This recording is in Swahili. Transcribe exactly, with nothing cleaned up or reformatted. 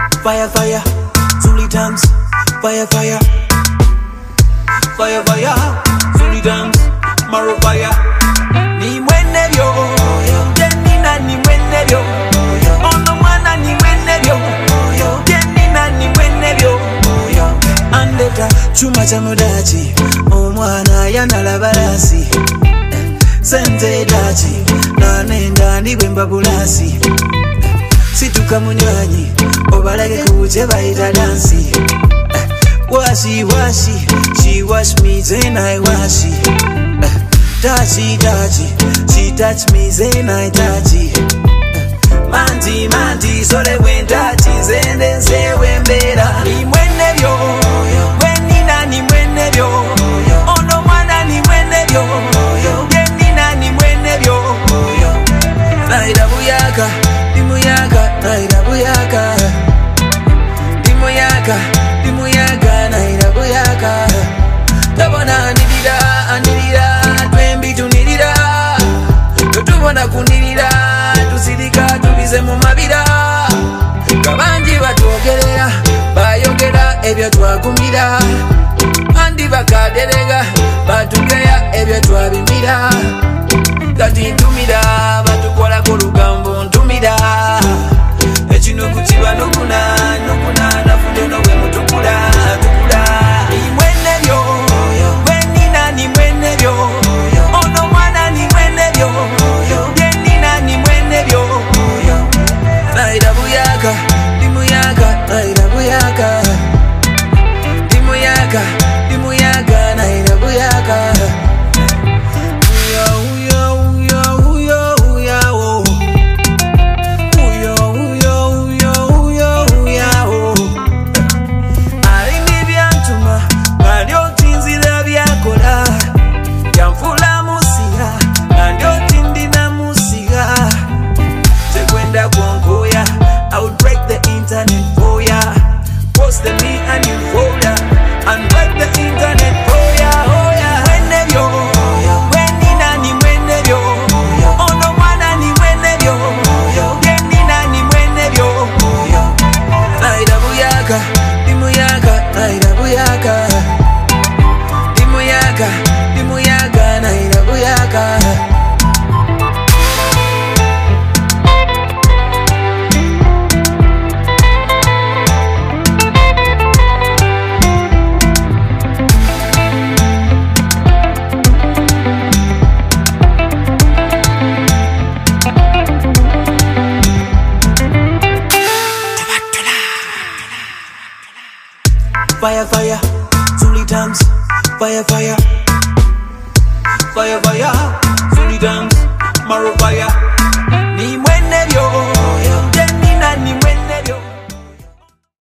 Fire, fire, Zuli dance. Fire, fire, fire, fire, Zuli dance. Maro fire. Ni mwene vyo, Jenina ni mwene vyo. Ono mwana ni mwene vyo, Jenina ni mwene vyo. Andeta chuma cha mudachi, omwana yanala balasi. Sente dachi, na nenda ni wemba bulasi. Situka munywanyi, obalage kuche baita dansi. Washi, washi, she wash me, then I wash it. Touchy, touchy, she touch me, then I touch it. Manti, manti, so they went touchy, then they say when better. Ni mwene vyo, wenina ni mwene vyo. Ono mwana ni mwene vyo, yenina ni mwene vyo. Naida buyaka, dimuyaka, naida buyaka. Dimuyaka, dimuyaka, naida buyaka. Tabona nidira, anidira, twembi tunidira. Totubona kunidira, tusidika tubize mu mabira. Kabanji batuogerera, bayogera ebyo twagumira. Andi bakaderega, batugeya ebyo twabimira. Kati ntumira, batukola ku lugambo ntumira. Ekino kukiba nokuna, nokuna, nafude nowe mutukula, tukula. Ni mwene vyo, wenina ni mwene vyo. Ono mwana ni mwene vyo, yenina ni mwene vyo. Naida buyaka, dimuyaka, naida buyaka. Dimuyaka, dimuyaka, naida buyaka. Fire, fire, Zuli dance. Fire, fire, fire, fire, Zuli dance. Maro fire.